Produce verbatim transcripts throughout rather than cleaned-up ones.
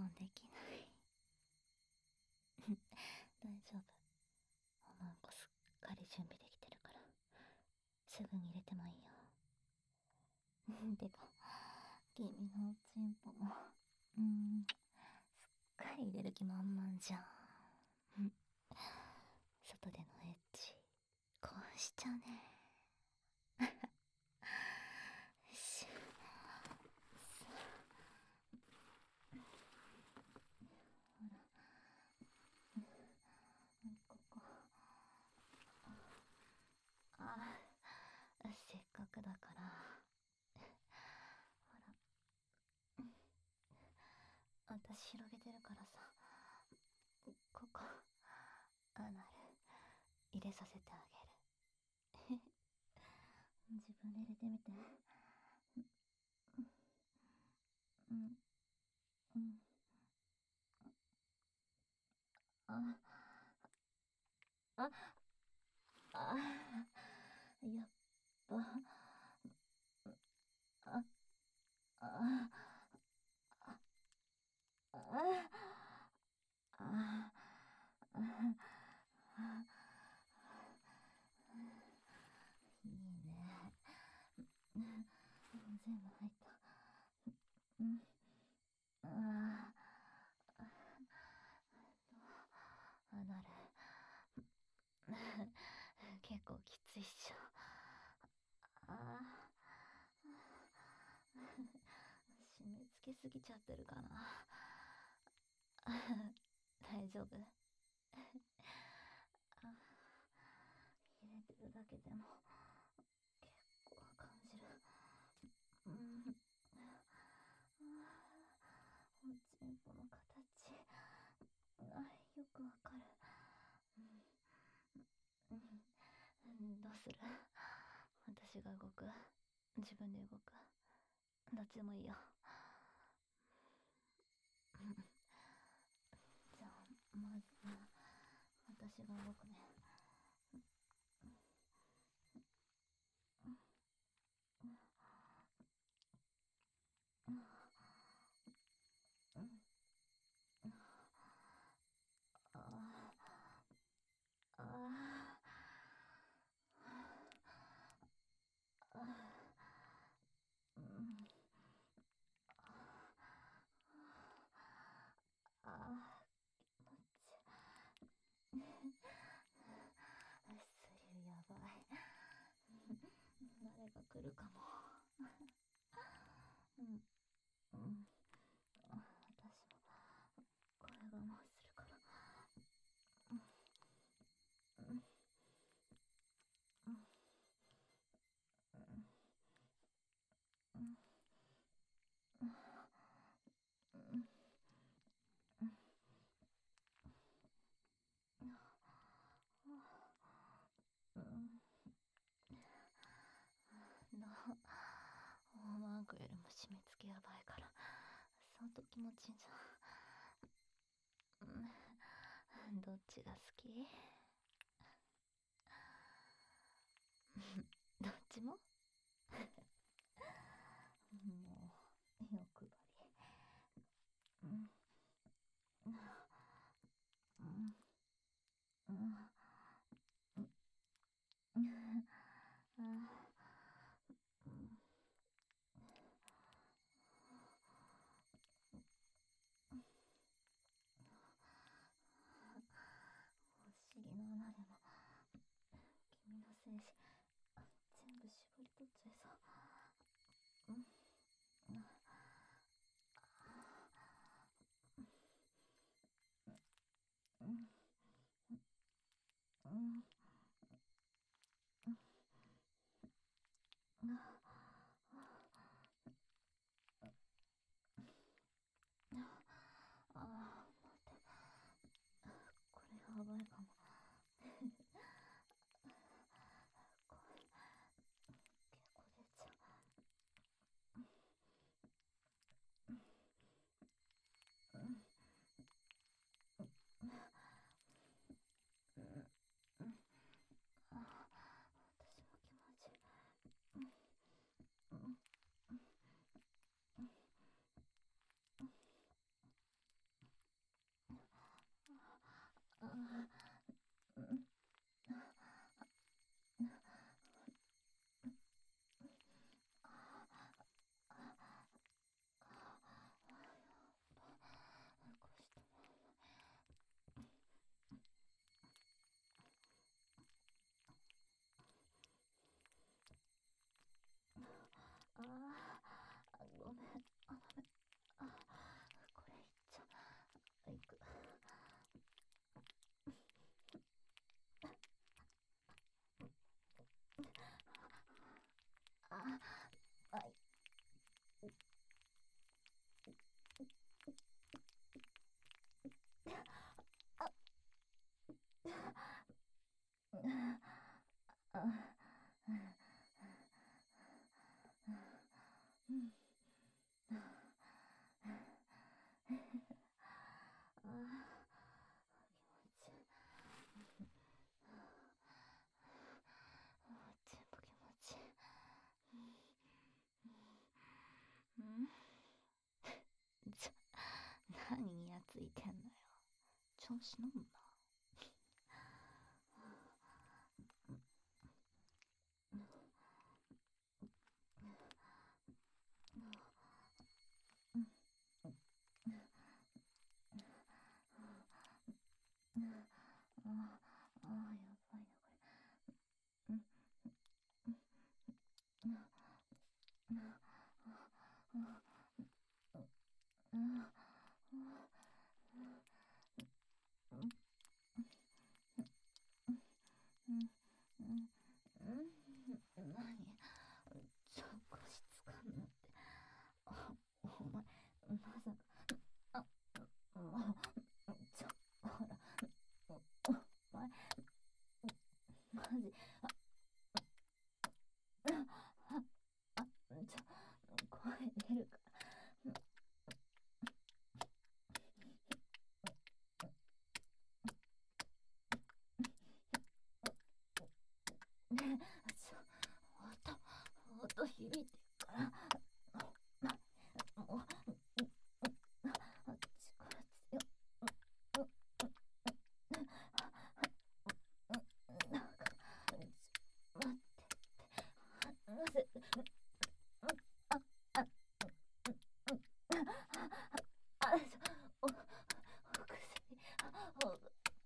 音できない。大丈夫。おまんこすっかり準備できてるから、すぐに入れてもいいよ。てか、君のおちんぽも、うーん、すっかり入れる気満々じゃん。外でのエッチ、興奮しちゃうね。よし。ここ。ああ、せっかくだから。ほら。私広げてるからさ。ここ、アナル、入れさせてあげる。自分で入れてみて。うん、うん。あ、あ、あ、やっぱ、あ、あ、あ、あ、あ、いいね。全部入った。うん。ああ、あ、なる。結構きついっしょ。ああ、締め付けすぎちゃってるかな。大丈夫？あ、入れてるだけでも結構感じる。うん。おちんぽの形、あ、よくわかる。うん、どうする？私が動く？自分で動く？どっちでもいいよ。じゃあまずは私が動くね。ああ、ああ、うん、ああ、気持ち。スリルやばい。誰が来るかも。うん、うん。私もこれ我慢するから。うん、うん、うん、うん、うん、うん。うん。の、大マンコよりも締め付けやばいから、相当気持ちいいんじゃん。うん、どっちが好き？どっちも？もう、欲張り。うん、うん、うん、うん、うん、あ、うん、お尻の穴でも君の精子全部絞りうん。ああ。ああ。気持ちいい。全部気持ちいい。うん。ちょ、何にやついてんのよ。調子乗んな。ああ、やばいな、これ。うん。うん。うん。うん。うん。うん。うん。うん。何ちょ、腰つかんのって。あ、お前、まさか。あ、もう、ちょ、ほら、お前、マジ、あ、あ、あ、ちょ、声出るから。ねえ、ちょ、音、音響いてるから。もう、あ、力強い。なんか、ちょ、待って、離せて。あ、あ、あ、ちょ、お、お薬、お、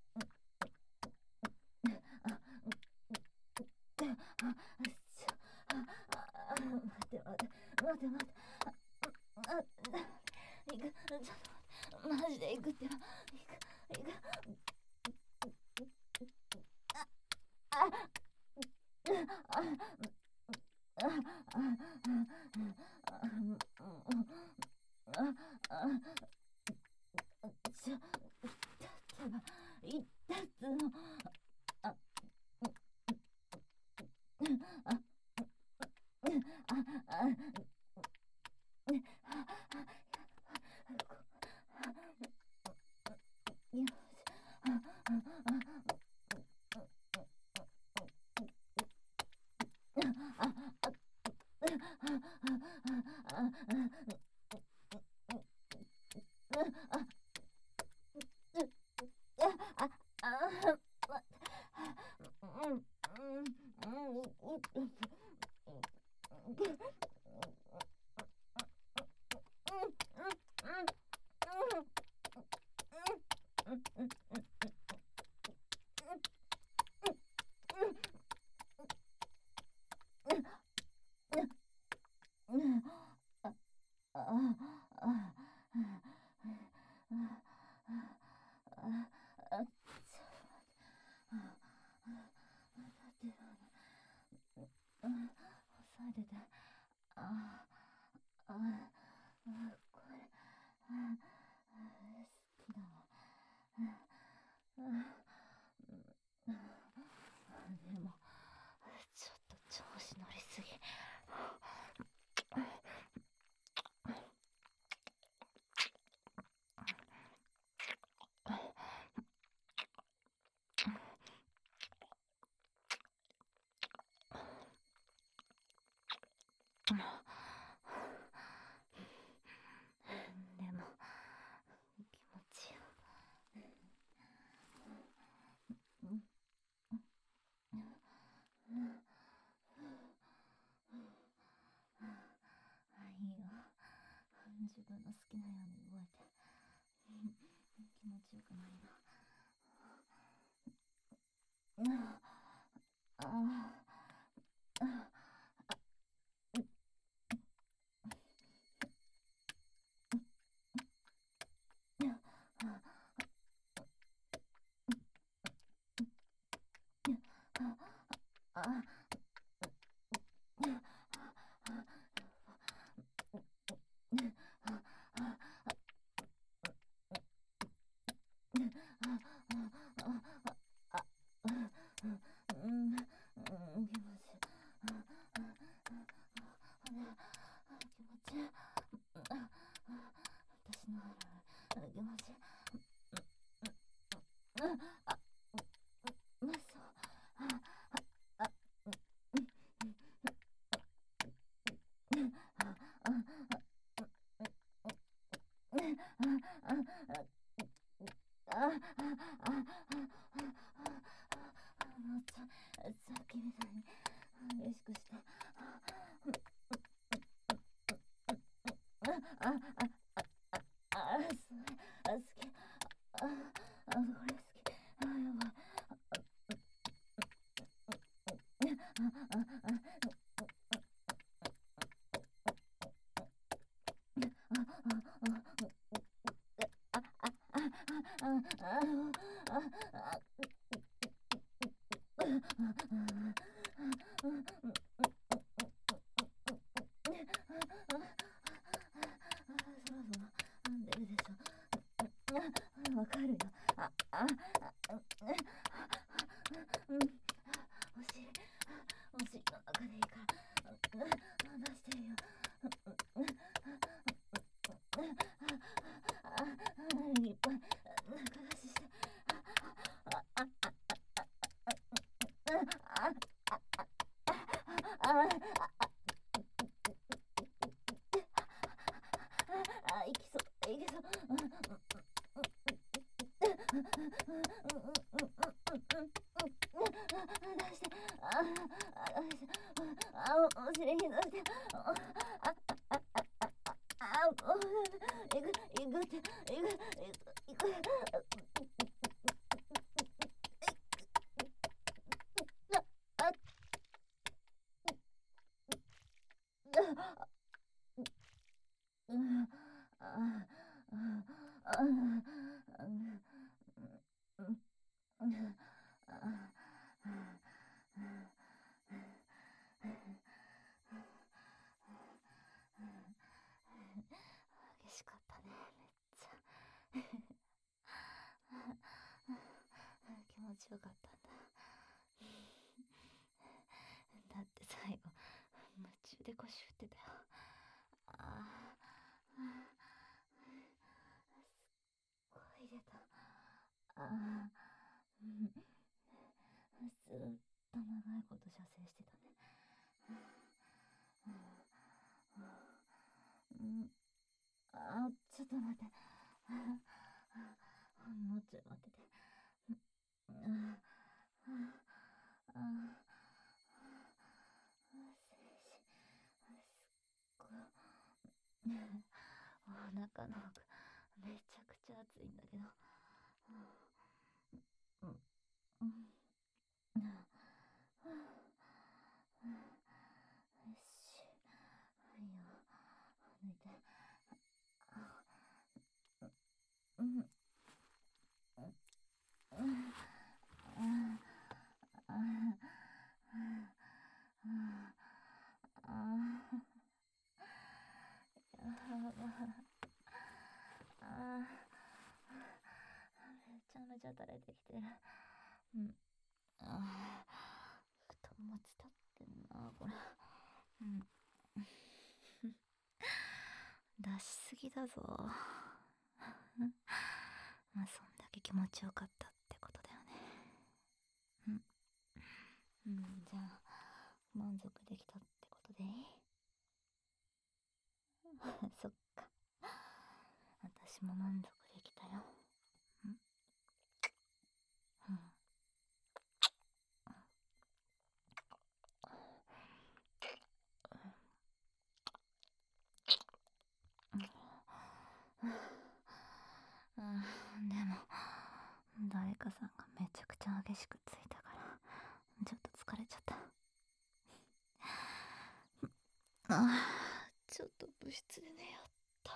あ、ちょ、あ、待って待って、待って待って、あ、あ、行く、ちょっと待って、マジで行くってば、行く、行く、あ、あ、あ、あ、あ、ちょ、だってば、行ったっつうの。あ、あ、あ、あ、よし、あ、あ、うん、うん、うん、抑えてて。ああ、ああ、これ、ああ、好きだわ。でも、ちょっと調子乗りすぎ。でも、気持ちいい。うん、いいよ。自分の好きなように動いて。気持ちよくなるよ。ああ、ああ、うん、うん、 もうさ、さっきみたいに激しくして。あ、あ、あ、あ、あ、それ、あ、好き。あ、あ、これ好き。あ、やばい。あ、あ、出るでしょ。わかるよ。あ、あ、うん、お尻、お尻の中でいいから、出してるよ。いっぱい中出しして。あ、いきそう、いきそう。出して。あ、あ、お尻に出して。あ、あ、いく、いくって、いく、いく、いく。あ、うん、あ、あ、あ、うん、うん、あ、激しかったね、めっちゃ。気持ちよかったんだ。だって最後、夢中で腰振ってたよ。ああ、すっごい出た。ああ、うん、ずーっと長いこと射精してたね。うん、あ、ちょっと待って。もうちょい待ってて。ああ、ああ、お腹の奥めちゃくちゃ熱いんだけど。うん、うん、よし、はいよ、抜いて。うん、うん、ああ、ああ、あめちゃめちゃ垂れてきてる。うん、あ太もも伝ってんなこれ。うん、出しすぎだぞ。まあそんだけ気持ちよかったってことだよね。うん、うん、じゃあ満足できたってことでいい？そっか、私も満足できたよ。うん、うん、うん、でも誰かさんがめちゃくちゃ激しくついたからちょっと疲れちゃった。ああ、ちょっと部室で寝よっと。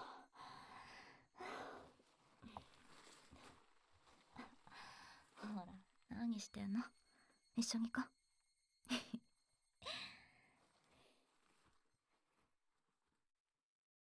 ほら、何してんの？一緒に行こう。